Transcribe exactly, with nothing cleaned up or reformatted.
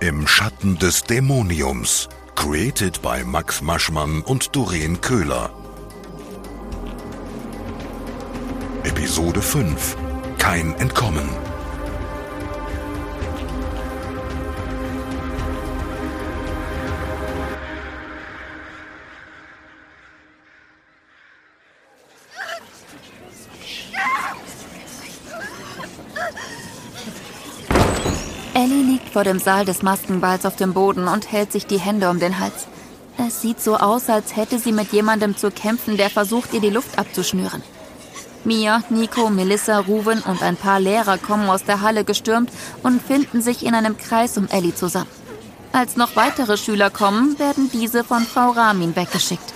Im Schatten des Dämoniums. Created by Max Maschmann und Doreen Köhler. Episode fünf. Kein Entkommen. Ellie liegt vor dem Saal des Maskenballs auf dem Boden und hält sich die Hände um den Hals. Es sieht so aus, als hätte sie mit jemandem zu kämpfen, der versucht, ihr die Luft abzuschnüren. Mia, Nico, Melissa, Ruven und ein paar Lehrer kommen aus der Halle gestürmt und finden sich in einem Kreis um Ellie zusammen. Als noch weitere Schüler kommen, werden diese von Frau Ramin weggeschickt.